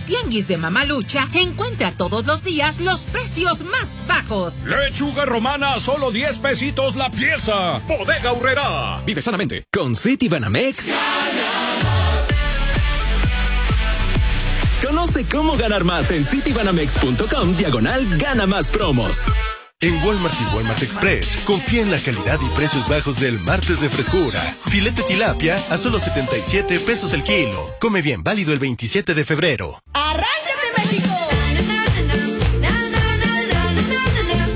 Tianguis de Mamalucha encuentra todos los días los precios más bajos. Lechuga romana a solo 10 pesitos la pieza. Bodega Aurrerá. Vive sanamente. Con Citibanamex. Conoce cómo ganar más en citibanamex.com/gana más promos. En Walmart y Walmart Express, confía en la calidad y precios bajos del martes de frescura. Filete tilapia a solo 77 pesos el kilo. Come bien, válido el 27 de febrero. ¡Arráncate, México!